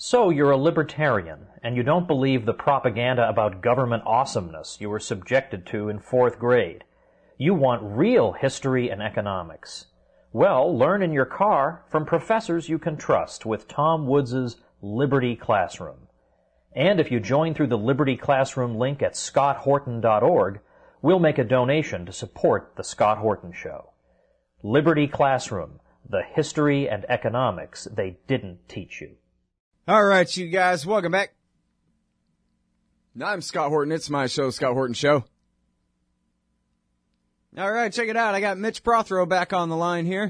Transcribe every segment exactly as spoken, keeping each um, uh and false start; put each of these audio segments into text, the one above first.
So you're a libertarian, and you don't believe the propaganda about government awesomeness you were subjected to in fourth grade. You want real history and economics. Well, learn in your car from professors you can trust with Tom Woods' Liberty Classroom. And if you join through the Liberty Classroom link at scott horton dot org, we'll make a donation to support The Scott Horton Show. Liberty Classroom, the history and economics they didn't teach you. All right, you guys, welcome back. I'm Scott Horton. It's my show, Scott Horton Show. All right, check it out. I got Mitch Prothero back on the line here.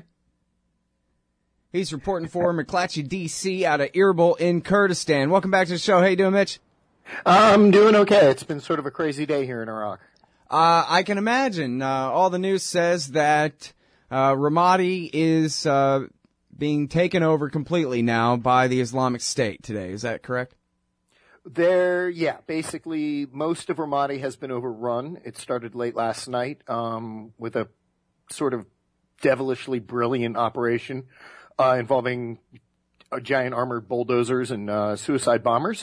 He's reporting for McClatchy, D C, out of Erbil in Kurdistan. Welcome back to the show. How you doing, Mitch? I'm doing okay. It's been sort of a crazy day here in Iraq. Uh, I can imagine. Uh, all the news says that uh, Ramadi is uh, being taken over completely now by the Islamic State today. Is that correct? There, yeah, basically most of Ramadi has been overrun. It started late last night um, with a sort of devilishly brilliant operation uh, involving uh, giant armored bulldozers and uh, suicide bombers.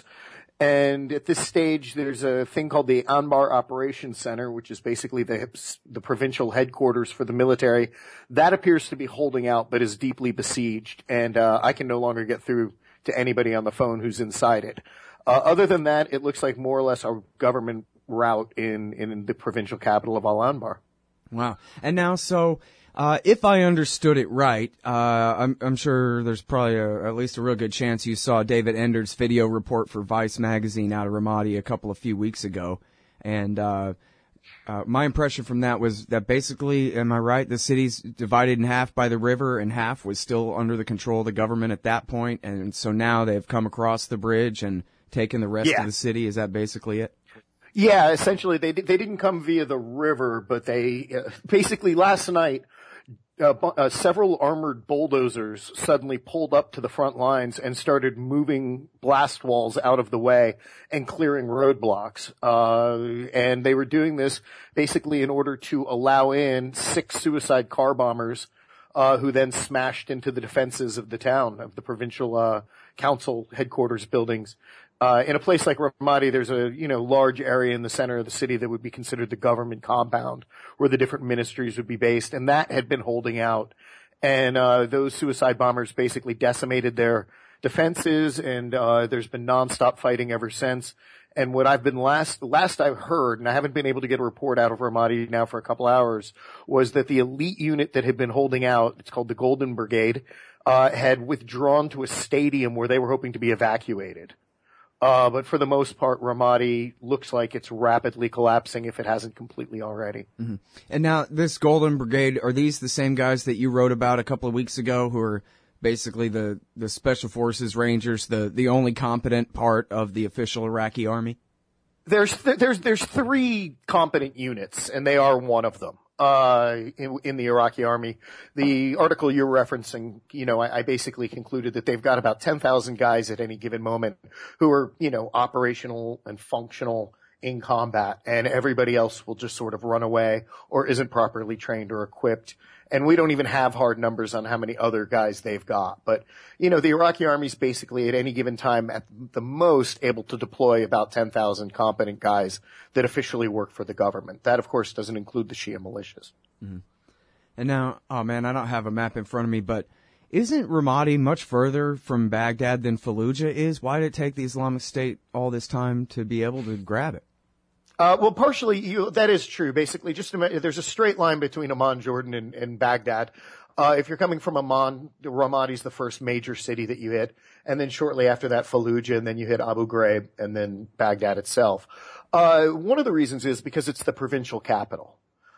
And at this stage, there's a thing called the Anbar Operations Center, which is basically the the provincial headquarters for the military. That appears to be holding out, but is deeply besieged. And uh, I can no longer get through to anybody on the phone who's inside it. Uh, other than that, it looks like more or less a government rout in, in the provincial capital of Al-Anbar. Wow. And now, so, uh, if I understood it right, uh, I'm, I'm sure there's probably a, at least a real good chance you saw David Ender's video report for Vice magazine out of Ramadi a couple of few weeks ago. And, uh, uh, my impression from that was that basically, am I right, the city's divided in half by the river and half was still under the control of the government at that point. And so now they've come across the bridge and taken the rest yeah. of the city. Is that basically it? Yeah, essentially they they didn't come via the river, but they uh, basically last night uh, uh, several armored bulldozers suddenly pulled up to the front lines and started moving blast walls out of the way and clearing roadblocks. Uh, and they were doing this basically in order to allow in six suicide car bombers, uh, who then smashed into the defenses of the town, of the provincial uh, council headquarters buildings. Uh, in a place like Ramadi, there's a, you know, large area in the center of the city that would be considered the government compound where the different ministries would be based. And that had been holding out. And, uh, those suicide bombers basically decimated their defenses. And, uh, there's been nonstop fighting ever since. And what I've been last, last I've heard, and I haven't been able to get a report out of Ramadi now for a couple hours, was that the elite unit that had been holding out, it's called the Golden Brigade, uh, had withdrawn to a stadium where they were hoping to be evacuated. Uh, but for the most part, Ramadi looks like it's rapidly collapsing if it hasn't completely already. Mm-hmm. And now this Golden Brigade, are these the same guys that you wrote about a couple of weeks ago who are basically the, the Special Forces Rangers, the, the only competent part of the official Iraqi army? There's, th- there's, there's three competent units, and they are one of them. Uh, in, in the Iraqi army. The article you're referencing, you know, I, I basically concluded that they've got about ten thousand guys at any given moment who are, you know, operational and functional in combat, and everybody else will just sort of run away or isn't properly trained or equipped. And we don't even have hard numbers on how many other guys they've got. But, you know, the Iraqi army's basically at any given time at the most able to deploy about ten thousand competent guys that officially work for the government. That, of course, doesn't include the Shia militias. Mm-hmm. And now, oh man, I don't have a map in front of me, but isn't Ramadi much further from Baghdad than Fallujah is? Why did it take the Islamic State all this time to be able to grab it? Uh, well, partially, you, that is true. Basically, just a, there's a straight line between Amman, Jordan, and, and Baghdad. Uh, if you're coming from Amman, Ramadi's the first major city that you hit, and then shortly after that, Fallujah, and then you hit Abu Ghraib, and then Baghdad itself. Uh, one of the reasons is because it's the provincial capital.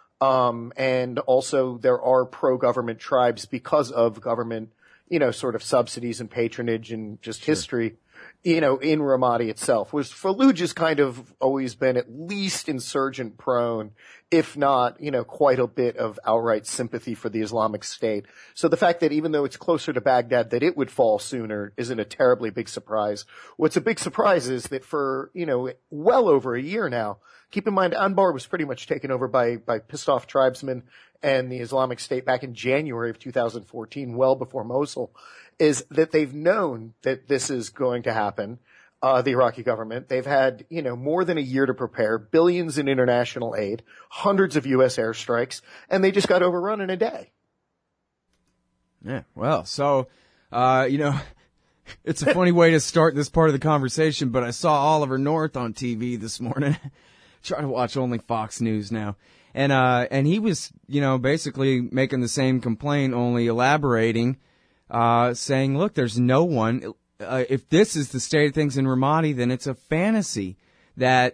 Um, and also there are pro-government tribes because of government, you know, sort of subsidies and patronage and just sure. history. You know, in Ramadi itself, was Fallujah's kind of always been at least insurgent prone, if not, you know, quite a bit of outright sympathy for the Islamic State. So the fact that even though it's closer to Baghdad, that it would fall sooner isn't a terribly big surprise. What's a big surprise is that for, you know, well over a year now, keep in mind, Anbar was pretty much taken over by, by pissed off tribesmen and the Islamic State back in January of two thousand fourteen, well before Mosul, is that they've known that this is going to happen. Uh, the Iraqi government, they've had, you know, more than a year to prepare, billions in international aid, hundreds of U S airstrikes, and they just got overrun in a day. Yeah, well, so, uh, you know, it's a funny way to start this part of the conversation, but I saw Oliver North on T V this morning, trying to watch only Fox News now. And, uh, and he was, you know, basically making the same complaint, only elaborating, uh, saying, look, there's no one, uh, if this is the state of things in Ramadi, then it's a fantasy that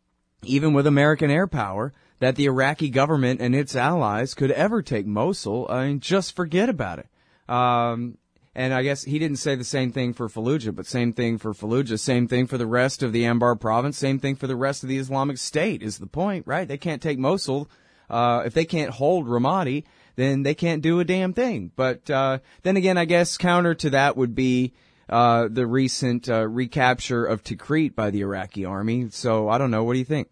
even with American air power, that the Iraqi government and its allies could ever take Mosul. I mean, just forget about it. Um, and I guess he didn't say the same thing for Fallujah, but same thing for Fallujah, same thing for the rest of the Anbar province, same thing for the rest of the Islamic State is the point, right? They can't take Mosul. Uh, if they can't hold Ramadi, then they can't do a damn thing. But, uh, then again, I guess counter to that would be, uh, the recent, uh, recapture of Tikrit by the Iraqi army. So I don't know. What do you think?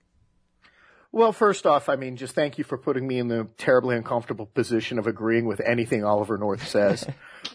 Well, first off, I mean, just thank you for putting me in the terribly uncomfortable position of agreeing with anything Oliver North says.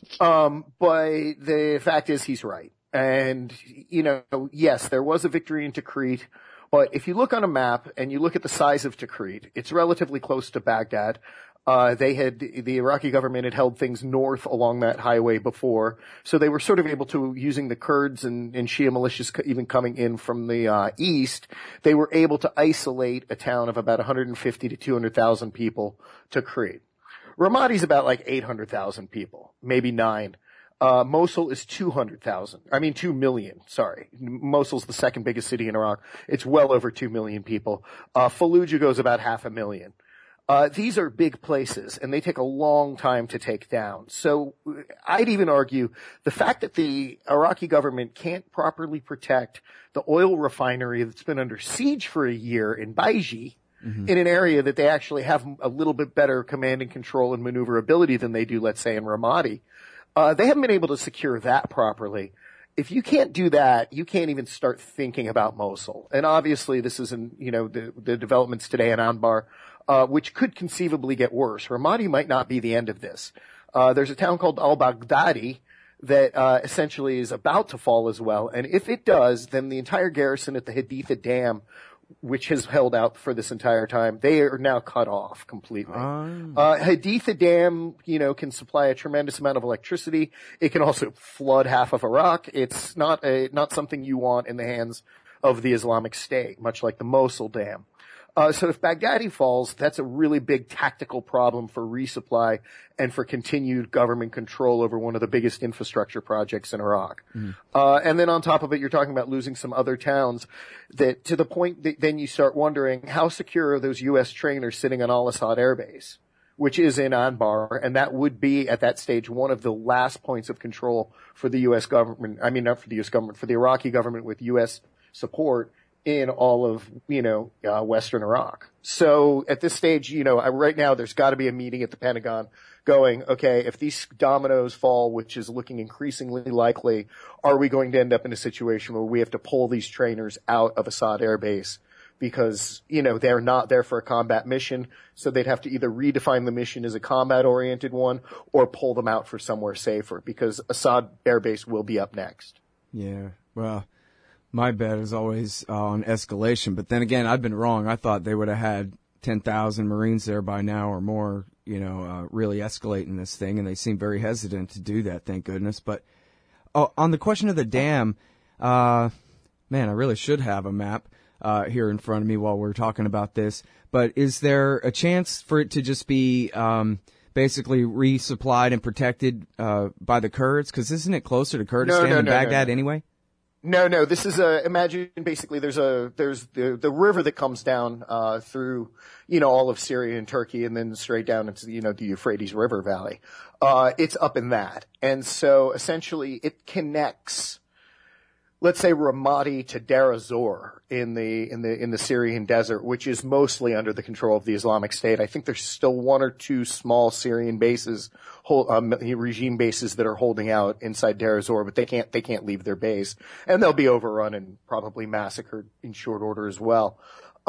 um, but the fact is he's right. And, you know, yes, there was a victory in Tikrit, but if you look on a map and you look at the size of Tikrit, it's relatively close to Baghdad. Uh, they had, the Iraqi government had held things north along that highway before, so they were sort of able to, using the Kurds and, and Shia militias even coming in from the, uh, east, they were able to isolate a town of about one hundred fifty to two hundred thousand people to Tikrit. Ramadi's about like eight hundred thousand people, maybe nine. Uh, Mosul is two hundred thousand. I mean, two million, sorry. Mosul's the second biggest city in Iraq. It's well over two million people. Uh, Fallujah goes about half a million. Uh, these are big places, and they take a long time to take down. So I'd even argue the fact that the Iraqi government can't properly protect the oil refinery that's been under siege for a year in Baiji, mm-hmm. in an area that they actually have a little bit better command and control and maneuverability than they do, let's say, in Ramadi. Uh, they haven't been able to secure that properly. If you can't do that, you can't even start thinking about Mosul. And obviously this is in, you know, the, the developments today in Anbar, uh, which could conceivably get worse. Ramadi might not be the end of this. Uh, there's a town called al-Baghdadi that, uh, essentially is about to fall as well. And if it does, then the entire garrison at the Haditha Dam, which has held out for this entire time, they are now cut off completely. Um. Uh, Haditha Dam, you know, can supply a tremendous amount of electricity. It can also flood half of Iraq. It's not a, not something you want in the hands of the Islamic State, much like the Mosul Dam. Uh, so if Baghdadi falls, that's a really big tactical problem for resupply and for continued government control over one of the biggest infrastructure projects in Iraq. Mm. Uh, and then on top of it, you're talking about losing some other towns that, to the point that then you start wondering, how secure are those U S trainers sitting on Al-Assad Air Base, which is in Anbar, and that would be, at that stage, one of the last points of control for the U S government, I mean, not for the U S government, for the Iraqi government with U S support in all of, you know, uh, Western Iraq. So at this stage, you know, right now there's got to be a meeting at the Pentagon going, okay, if these dominoes fall, which is looking increasingly likely, are we going to end up in a situation where we have to pull these trainers out of Assad Air Base because, you know, they're not there for a combat mission, so they'd have to either redefine the mission as a combat-oriented one or pull them out for somewhere safer because Assad Air Base will be up next. Yeah, well, my bet is always uh, on escalation, but then again, I've been wrong. I thought they would have had ten thousand Marines there by now or more, you know, uh, really escalating this thing, and they seem very hesitant to do that, thank goodness. But oh, on the question of the dam, uh, man, I really should have a map uh, here in front of me while we're talking about this. But is there a chance for it to just be um, basically resupplied and protected uh, by the Kurds? Because isn't it closer to Kurdistan no, no, than no, Baghdad no, no. anyway? No, no, this is a, imagine basically there's a, there's the, the river that comes down, uh, through, you know, all of Syria and Turkey and then straight down into, you know, the Euphrates River Valley. Uh, it's up in that. And so essentially it connects, let's say Ramadi to Deir ez-Zor in the, in the, in the Syrian desert, which is mostly under the control of the Islamic State. I think there's still one or two small Syrian bases, whole, um, regime bases that are holding out inside Deir ez-Zor, but they can't, they can't leave their base. And they'll be overrun and probably massacred in short order as well.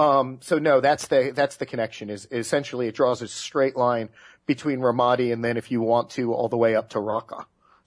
Um, so no, that's the, that's the connection is, is essentially it draws a straight line between Ramadi and then if you want to all the way up to Raqqa.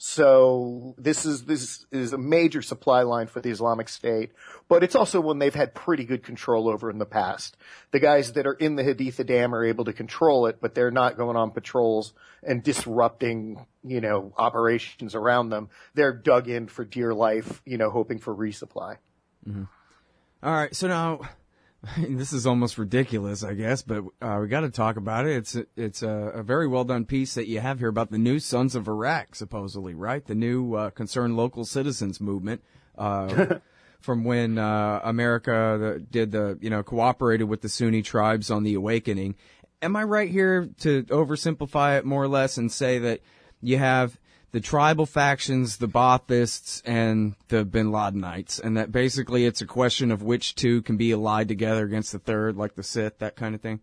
So this is, this is a major supply line for the Islamic State, but it's also one they've had pretty good control over in the past. The guys that are in the Haditha Dam are able to control it, but they're not going on patrols and disrupting, you know, operations around them. They're dug in for dear life, you know, hoping for resupply. Mm-hmm. All right. So now, this is almost ridiculous, I guess, but uh, we got to talk about it. It's a, it's a, a very well done piece that you have here about the new Sons of Iraq, supposedly, right? The new uh, concerned local citizens movement uh, from when uh, America the, did the you know cooperated with the Sunni tribes on the awakening. Am I right here to oversimplify it more or less and say that you have the tribal factions, the Baathists, and the Bin Ladenites, and that basically it's a question of which two can be allied together against the third, like the Sith, that kind of thing?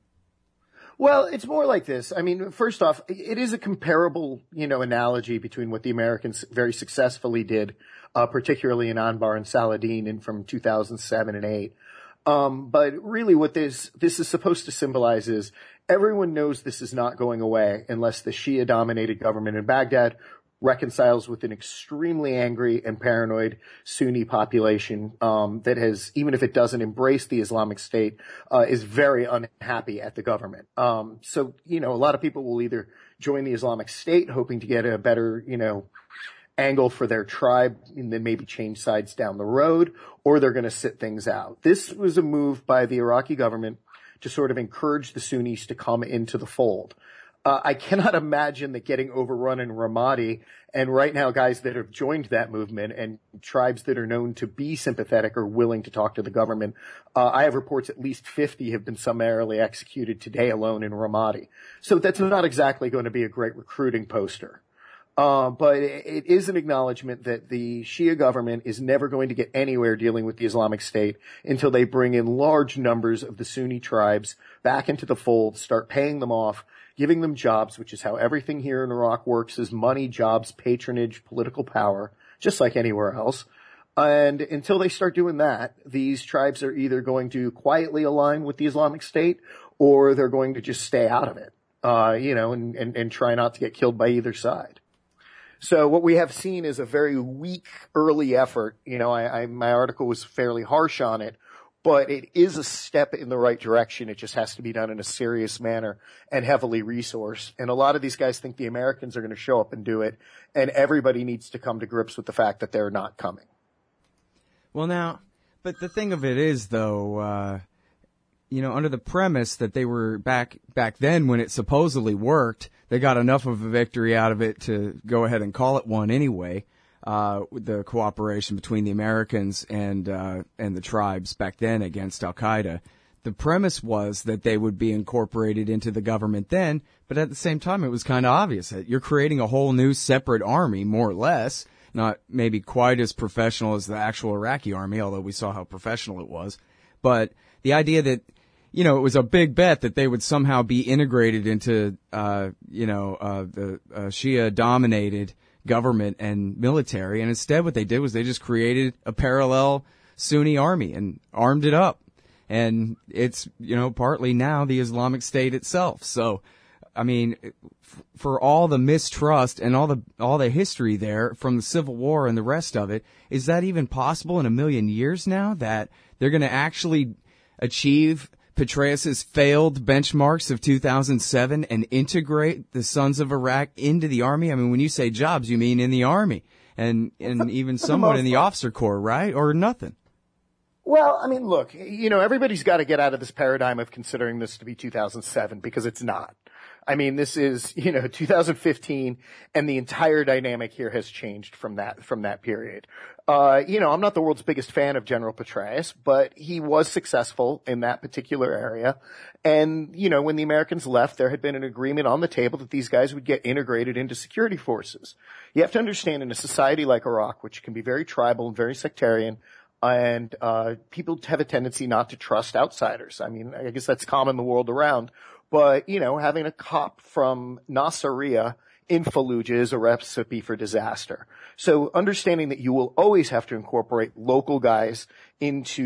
Well, it's more like this. I mean, first off, it is a comparable, you know, analogy between what the Americans very successfully did, uh, particularly in Anbar and Saladin and from two thousand seven and eight. Um, but really what this, this is supposed to symbolize is everyone knows this is not going away unless the Shia-dominated government in Baghdad reconciles with an extremely angry and paranoid Sunni population um, that has, even if it doesn't embrace the Islamic State, uh, is very unhappy at the government. Um, so, you know, a lot of people will either join the Islamic State hoping to get a better, you know, angle for their tribe and then maybe change sides down the road, or they're going to sit things out. This was a move by the Iraqi government to sort of encourage the Sunnis to come into the fold. Uh, I cannot imagine that getting overrun in Ramadi, and right now guys that have joined that movement and tribes that are known to be sympathetic or willing to talk to the government. Uh, I have reports at least fifty have been summarily executed today alone in Ramadi. So that's not exactly going to be a great recruiting poster. Uh, but it is an acknowledgement that the Shia government is never going to get anywhere dealing with the Islamic State until they bring in large numbers of the Sunni tribes back into the fold, start paying them off, giving them jobs, which is how everything here in Iraq works, is money, jobs, patronage, political power, just like anywhere else. And until they start doing that, these tribes are either going to quietly align with the Islamic State or they're going to just stay out of it, uh, you know, and, and, and try not to get killed by either side. So what we have seen is a very weak early effort. You know, I, I, my article was fairly harsh on it, but it is a step in the right direction. It just has to be done in a serious manner and heavily resourced. And a lot of these guys think the Americans are going to show up and do it, and everybody needs to come to grips with the fact that they're not coming. Well, now, but the thing of it is, though, uh, you know, under the premise that they were back back then when it supposedly worked, they got enough of a victory out of it to go ahead and call it one anyway. Uh, with the cooperation between the Americans and uh, and the tribes back then against Al Qaeda, the premise was that they would be incorporated into the government then. But at the same time, it was kind of obvious that you're creating a whole new separate army, more or less. Not maybe quite as professional as the actual Iraqi army, although we saw how professional it was. But the idea that, you know, it was a big bet that they would somehow be integrated into, uh, you know, uh, the uh, Shia-dominated government and military. And instead what they did was they just created a parallel Sunni army and armed it up. And it's, you know, partly now the Islamic State itself. So, I mean, f- for all the mistrust and all the all the history there from the Civil War and the rest of it, is that even possible in a million years now that they're going to actually achieve Petraeus's failed benchmarks of two thousand seven and integrate the Sons of Iraq into the army? I mean, when you say jobs, you mean in the army and, and even somewhat in the officer corps, right? Or nothing? Well, I mean, look, you know, everybody's got to get out of this paradigm of considering this to be two thousand seven because it's not. I mean, this is, you know, two thousand fifteen, and the entire dynamic here has changed from that, from that period. Uh, you know, I'm not the world's biggest fan of General Petraeus, but he was successful in that particular area. And, you know, when the Americans left, there had been an agreement on the table that these guys would get integrated into security forces. You have to understand, in a society like Iraq, which can be very tribal and very sectarian, and uh people have a tendency not to trust outsiders. I mean, I guess that's common the world around. But, you know, having a cop from Nasiriyah in Fallujah is a recipe for disaster. So understanding that you will always have to incorporate local guys into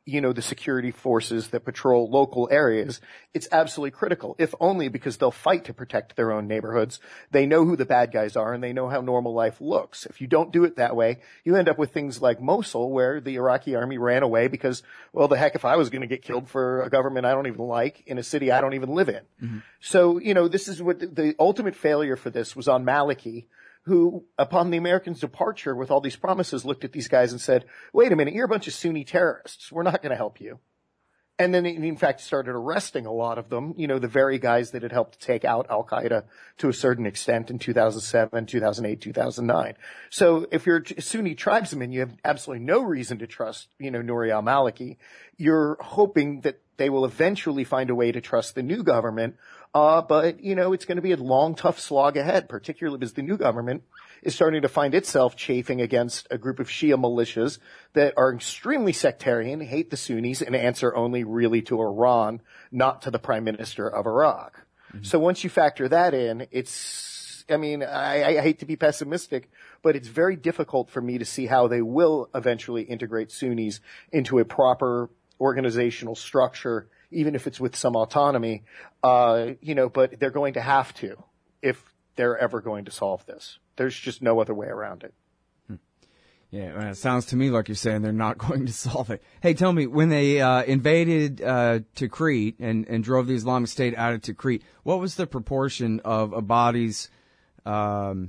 you know, the security forces that patrol local areas, it's absolutely critical, if only because they'll fight to protect their own neighborhoods. They know who the bad guys are and they know how normal life looks. If you don't do it that way, you end up with things like Mosul, where the Iraqi army ran away because, well, the heck if I was going to get killed for a government I don't even like in a city I don't even live in. Mm-hmm. So, you know, this is what the, the ultimate failure for this was on Maliki, who, upon the Americans' departure with all these promises, looked at these guys and said, wait a minute, you're a bunch of Sunni terrorists. We're not going to help you. And then, in fact, started arresting a lot of them, you know, the very guys that had helped take out al-Qaeda to a certain extent in two thousand seven, two thousand eight, two thousand nine. So if you're a Sunni tribesman, you have absolutely no reason to trust, you know, Nouri al-Maliki. You're hoping that they will eventually find a way to trust the new government. Uh, but, you know, it's going to be a long, tough slog ahead, particularly because the new government is starting to find itself chafing against a group of Shia militias that are extremely sectarian, hate the Sunnis, and answer only really to Iran, not to the prime minister of Iraq. Mm-hmm. So once you factor that in, it's, I mean, I, I hate to be pessimistic, but it's very difficult for me to see how they will eventually integrate Sunnis into a proper organizational structure, even if it's with some autonomy, uh, you know, but they're going to have to if they're ever going to solve this. There's just no other way around it. Hmm. Yeah, well, it sounds to me like you're saying they're not going to solve it. Hey, tell me, when they uh, invaded uh, Tikrit and, and drove the Islamic State out of Tikrit, what was the proportion of Abadi's um,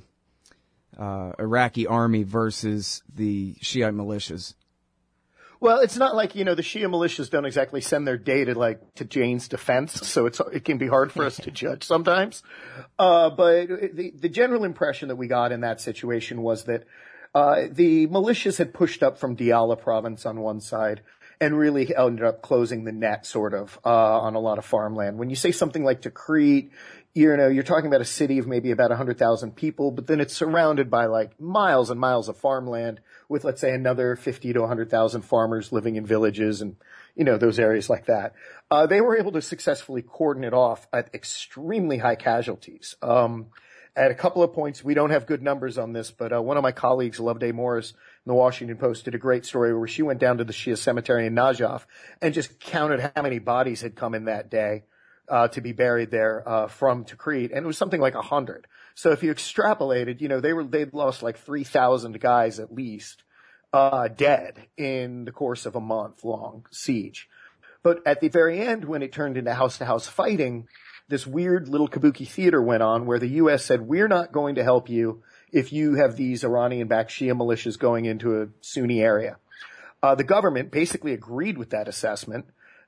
uh, Iraqi army versus the Shiite militias? Well, it's not like, you know, the Shia militias don't exactly send their data, like, to Jane's defense, so it's, it can be hard for us to judge sometimes. Uh, but the, the general impression that we got in that situation was that, uh, the militias had pushed up from Diyala province on one side and really ended up closing the net, sort of, uh, on a lot of farmland. When you say something like Tikrit, you know, you're talking about a city of maybe about one hundred thousand people, but then it's surrounded by like miles and miles of farmland with, let's say, another fifty to one hundred thousand farmers living in villages and, you know, those areas like that. Uh, they were able to successfully cordon it off at extremely high casualties. Um, at a couple of points, we don't have good numbers on this, but uh, one of my colleagues, Loveday Morris, in the Washington Post, did a great story where she went down to the Shia cemetery in Najaf and just counted how many bodies had come in that day. Uh, to be buried there, uh, from Tikrit, and it was something like a hundred. So if you extrapolated, you know, they were, they'd lost like three thousand guys at least, uh, dead in the course of a month long siege. But at the very end, when it turned into house to house fighting, this weird little kabuki theater went on where the U S said, we're not going to help you if you have these Iranian-backed Shia militias going into a Sunni area. Uh, the government basically agreed with that assessment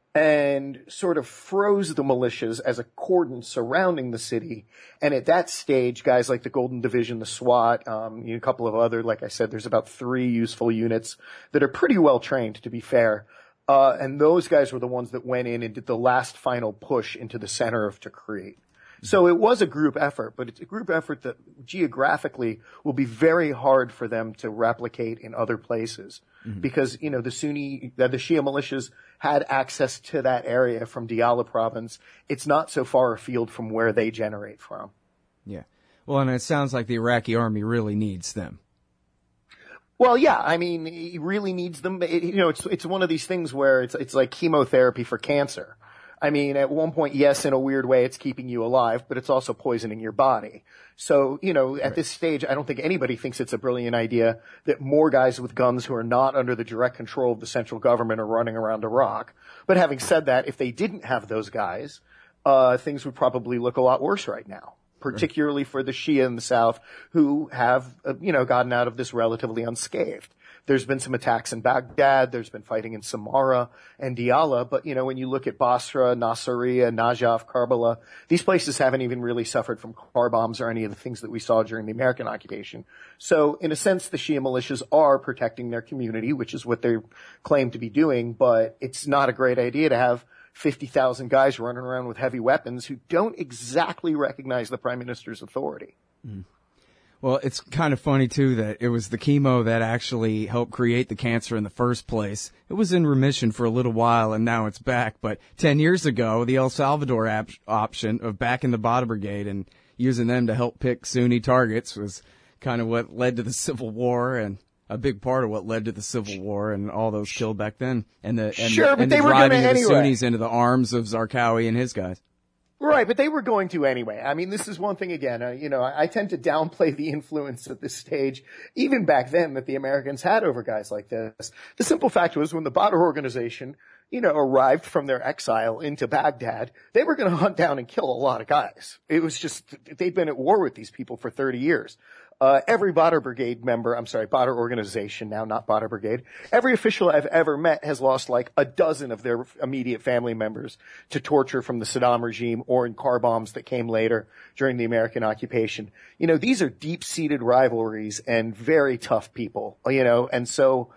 and sort of froze the militias as a cordon surrounding the city. And at that stage, guys like the Golden Division, the SWAT, um, you know, a couple of other, like I said, there's about three useful units that are pretty well trained, to be fair. Uh, and those guys were the ones that went in and did the last final push into the center of Tikrit. So it was a group effort, but it's a group effort that geographically will be very hard for them to replicate in other places. Mm-hmm. Because, you know, the Sunni, the Shia militias had access to that area from Diyala province. It's not so far afield from where they generate from. Yeah. Well, and it sounds like the Iraqi army really needs them. Well, yeah, I mean, he really needs them. It, you know, it's, it's one of these things where it's, it's like chemotherapy for cancer. I mean, at one point, yes, in a weird way, it's keeping you alive, but it's also poisoning your body. So, you know, at right. this stage, I don't think anybody thinks it's a brilliant idea that more guys with guns who are not under the direct control of the central government are running around Iraq. But having said that, if they didn't have those guys, uh, things would probably look a lot worse right now, particularly right. for the Shia in the south who have, uh, you know, gotten out of this relatively unscathed. There's been some attacks in Baghdad. There's been fighting in Samarra and Diyala. But, you know, when you look at Basra, Nasiriyah, Najaf, Karbala, these places haven't even really suffered from car bombs or any of the things that we saw during the American occupation. So, in a sense, the Shia militias are protecting their community, which is what they claim to be doing. But it's not a great idea to have fifty thousand guys running around with heavy weapons who don't exactly recognize the prime minister's authority. Mm. Well, it's kind of funny, too, that it was the chemo that actually helped create the cancer in the first place. It was in remission for a little while, and now it's back. But ten years ago, the El Salvador ap- option of backing the Ba'ath Brigade and using them to help pick Sunni targets was kind of what led to the Civil War. And a big part of what led to the Civil War and all those killed back then, and the and sure, the, but and they the were driving gonna of the anyway. Sunnis into the arms of Zarqawi and his guys. Right, but they were going to anyway. I mean, this is one thing again, uh, you know, I, I tend to downplay the influence at this stage, even back then, that the Americans had over guys like this. The simple fact was when the Badr organization, you know, arrived from their exile into Baghdad, they were going to hunt down and kill a lot of guys. It was just, they'd been at war with these people for thirty years. Uh, every Badr Brigade member, I'm sorry, Badr organization now, not Badr Brigade, every official I've ever met has lost like a dozen of their immediate family members to torture from the Saddam regime or in car bombs that came later during the American occupation. You know, these are deep-seated rivalries and very tough people, you know, and so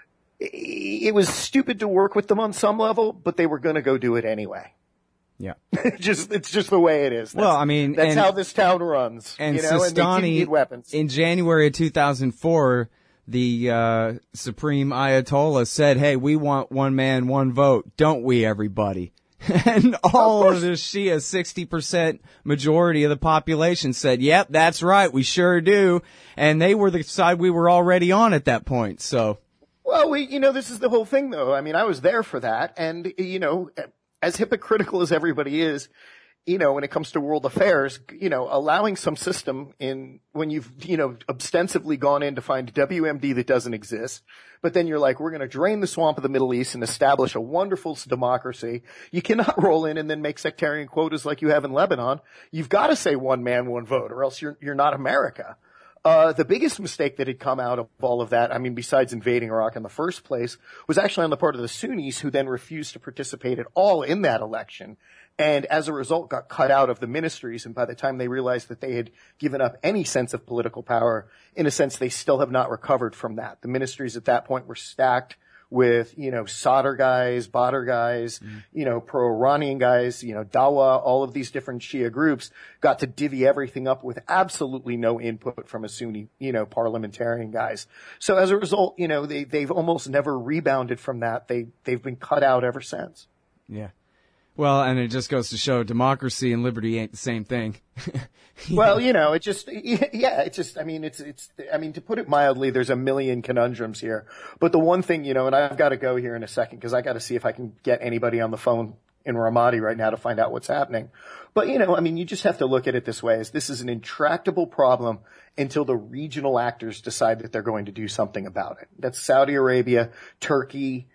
it was stupid to work with them on some level, but they were going to go do it anyway. Yeah. just, it's just the way it is. That's, well, I mean, that's and, how this town runs. And you know, Sistani, and they do need weapons. In January of two thousand four, the uh, Supreme Ayatollah said, hey, we want one man, one vote, don't we, everybody? And all of, of the Shia, sixty percent majority of the population said, yep, that's right, we sure do. And they were the side we were already on at that point, so. Well, we, you know, this is the whole thing, though. I mean, I was there for that, and, you know, as hypocritical as everybody is, you know, when it comes to world affairs, you know, allowing some system in when you've, you know, ostensibly gone in to find W M D that doesn't exist, but then you're like, we're going to drain the swamp of the Middle East and establish a wonderful democracy. You cannot roll in and then make sectarian quotas like you have in Lebanon. You've got to say one man, one vote, or else you're, you're not America. Uh, the biggest mistake that had come out of all of that, I mean, besides invading Iraq in the first place, was actually on the part of the Sunnis, who then refused to participate at all in that election, and as a result got cut out of the ministries. And by the time they realized that they had given up any sense of political power, in a sense, they still have not recovered from that. The ministries at that point were stacked with, you know, Sadr guys, Badr guys, mm. you know, pro-Iranian guys, you know, Dawa, all of these different Shia groups got to divvy everything up with absolutely no input from a Sunni, you know, parliamentarian guys. So as a result, you know, they, they've almost never rebounded from that. They, they've been cut out ever since. Yeah. Well, and it just goes to show democracy and liberty ain't the same thing. Well, you know, it just, yeah, it just, I mean, it's, it's, I mean, to put it mildly, there's a million conundrums here. But the one thing, you know, and I've got to go here in a second because I got to see if I can get anybody on the phone in Ramadi right now to find out what's happening. But, you know, I mean, you just have to look at it this way, as this is an intractable problem until the regional actors decide that they're going to do something about it. That's Saudi Arabia, Turkey,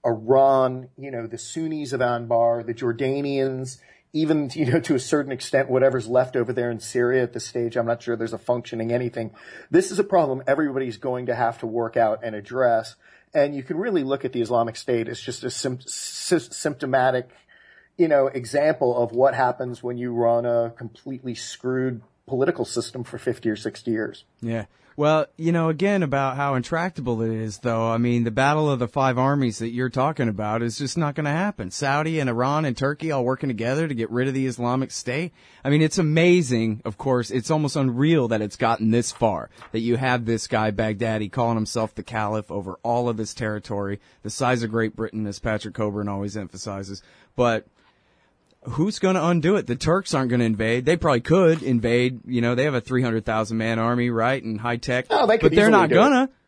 Iran, you know, the Sunnis of Anbar, the Jordanians, even, you know, to a certain extent, whatever's left over there in Syria at this stage. I'm not sure there's a functioning anything. This is a problem everybody's going to have to work out and address. And you can really look at the Islamic State as just a sim- sy- symptomatic, you know, example of what happens when you run a completely screwed political system for fifty or sixty years. Yeah. Well, you know, again, about how intractable it is, though. I mean, the battle of the five armies that you're talking about is just not going to happen. Saudi and Iran and Turkey all working together to get rid of the Islamic State. I mean, it's amazing, of course. It's almost unreal that it's gotten this far, that you have this guy, Baghdadi, calling himself the caliph over all of this territory, the size of Great Britain, as Patrick Coburn always emphasizes. But who's going to undo it? The Turks aren't going to invade. They probably could invade. You know, they have a three hundred thousand man army, right, and high tech. Oh, they could but they're not going to.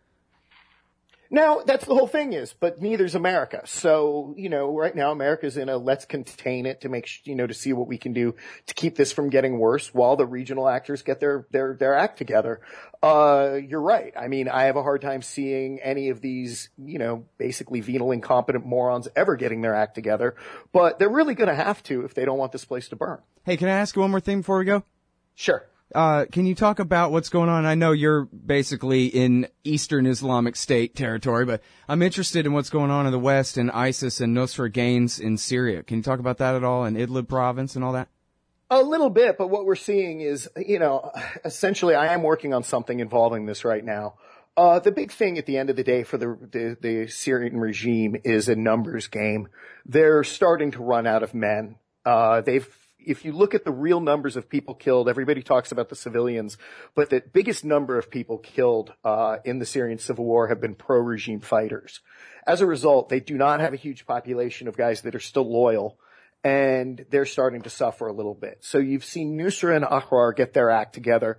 Now, that's the whole thing is, but neither's America. So, you know, right now America's in a let's contain it to make, you know, to see what we can do to keep this from getting worse while the regional actors get their, their, their act together. Uh, you're right. I mean, I have a hard time seeing any of these, you know, basically venal, incompetent morons ever getting their act together, but they're really going to have to if they don't want this place to burn. Hey, can I ask you one more thing before we go? Sure. Uh, can you talk about what's going on? I know you're basically in Eastern Islamic State territory, but I'm interested in what's going on in the West and ISIS and Nusra Gaines in Syria. Can you talk about that at all, in Idlib province and all that? A little bit, but what we're seeing is, you know, essentially I am working on something involving this right now. Uh, the big thing at the end of the day for the, the, the Syrian regime is a numbers game. They're starting to run out of men. Uh, they've If you look at the real numbers of people killed, everybody talks about the civilians, but the biggest number of people killed uh in the Syrian civil war have been pro-regime fighters. As a result, they do not have a huge population of guys that are still loyal, and they're starting to suffer a little bit. So you've seen Nusra and Ahrar get their act together.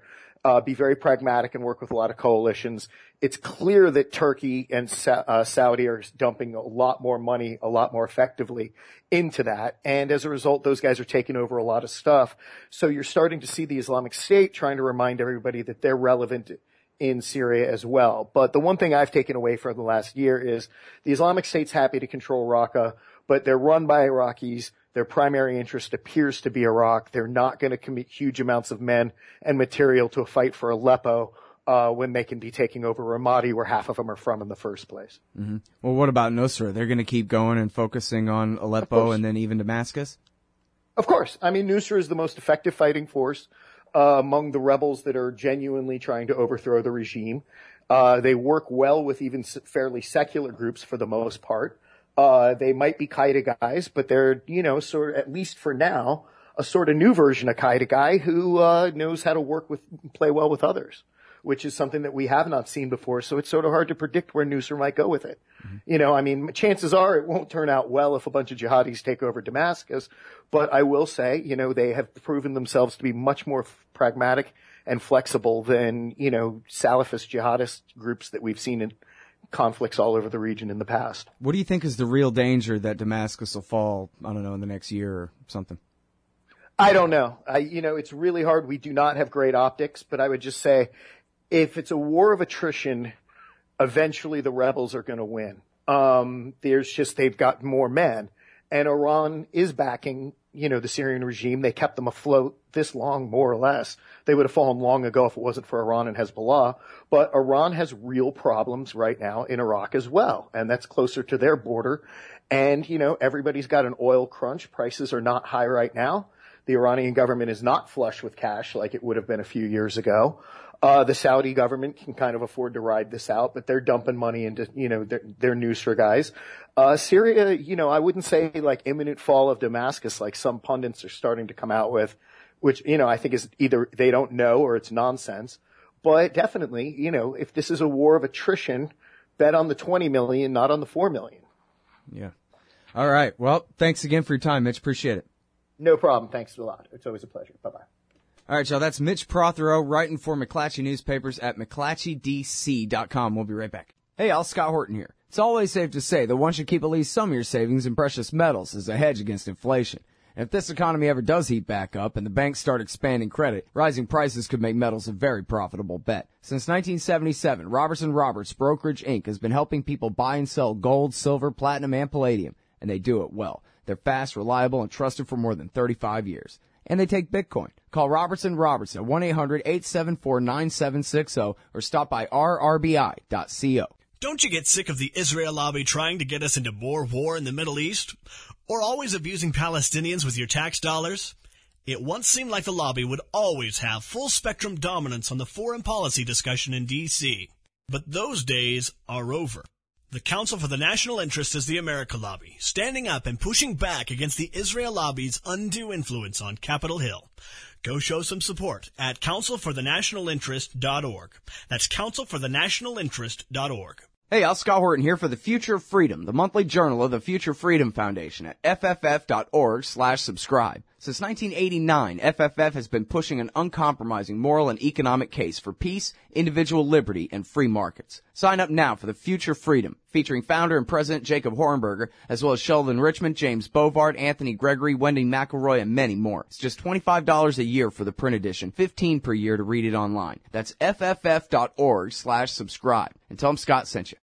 uh, be very pragmatic and work with a lot of coalitions. It's clear that Turkey and Sa- uh, Saudi are dumping a lot more money, a lot more effectively into that. And as a result, those guys are taking over a lot of stuff. So you're starting to see the Islamic State trying to remind everybody that they're relevant in Syria as well. But the one thing I've taken away from the last year is the Islamic State's happy to control Raqqa, but they're run by Iraqis. Their primary interest appears to be Iraq. They're not going to commit huge amounts of men and material to a fight for Aleppo uh, when they can be taking over Ramadi, where half of them are from in the first place. Mm-hmm. Well, what about Nusra? They're going to keep going and focusing on Aleppo and then even Damascus? Of course. I mean, Nusra is the most effective fighting force uh, among the rebels that are genuinely trying to overthrow the regime. Uh, they work well with even fairly secular groups for the most part. Uh, they might be Qaeda guys, but they're, you know, sort of, at least for now, a sort of new version of Qaeda guy who, uh, knows how to work with, play well with others, which is something that we have not seen before. So it's sort of hard to predict where Nusra might go with it. Mm-hmm. You know, I mean, chances are it won't turn out well if a bunch of jihadis take over Damascus, but I will say, you know, they have proven themselves to be much more f- pragmatic and flexible than, you know, Salafist jihadist groups that we've seen in conflicts all over the region in the past. What do you think is the real danger that Damascus will fall, I don't know, in the next year or something? I don't know. I, you know, it's really hard. We do not have great optics, but I would just say if it's a war of attrition, eventually the rebels are going to win. Um, there's just, they've got more men, and Iran is backing, you know, the Syrian regime. They kept them afloat this long, more or less. They would have fallen long ago if it wasn't for Iran and Hezbollah. But Iran has real problems right now in Iraq as well, and that's closer to their border. And, you know, everybody's got an oil crunch. Prices are not high right now. The Iranian government is not flush with cash like it would have been a few years ago. Uh, the Saudi government can kind of afford to ride this out, but they're dumping money into, you know, their, their Nusra guys. Uh, Syria, you know, I wouldn't say like imminent fall of Damascus like some pundits are starting to come out with, which, you know, I think is either they don't know or it's nonsense. But definitely, you know, if this is a war of attrition, bet on the twenty million, not on the four million. Yeah. All right. Well, thanks again for your time, Mitch. Appreciate it. No problem. Thanks a lot. It's always a pleasure. Bye-bye. All right, y'all. That's Mitch Prothero writing for McClatchy Newspapers at McClatchy D C dot com. We'll be right back. Hey, y'all. Scott Horton here. It's always safe to say that one should keep at least some of your savings in precious metals as a hedge against inflation. And if this economy ever does heat back up and the banks start expanding credit, rising prices could make metals a very profitable bet. Since nineteen seventy-seven, Robertson Roberts Brokerage Incorporated has been helping people buy and sell gold, silver, platinum, and palladium, and they do it well. They're fast, reliable, and trusted for more than thirty-five years. And they take Bitcoin. Call Robertson Roberts at one eight hundred eight seven four nine seven six zero or stop by r r b i dot co. Don't you get sick of the Israel lobby trying to get us into more war in the Middle East? Or always abusing Palestinians with your tax dollars? It once seemed like the lobby would always have full-spectrum dominance on the foreign policy discussion in D C But those days are over. The Council for the National Interest is the America Lobby, standing up and pushing back against the Israel lobby's undue influence on Capitol Hill. Go show some support at council for the national interest dot org. That's council for the national interest dot org. Hey, Al Scott Horton here for the Future of Freedom, the monthly journal of the Future Freedom Foundation at f f f dot org slash subscribe. Since nineteen eighty-nine, F F F has been pushing an uncompromising moral and economic case for peace, individual liberty, and free markets. Sign up now for the Future Freedom, featuring founder and president Jacob Hornberger, as well as Sheldon Richmond, James Bovard, Anthony Gregory, Wendy McElroy, and many more. It's just twenty-five dollars a year for the print edition, fifteen dollars per year to read it online. That's f f f dot org slash subscribe. And tell them Scott sent you.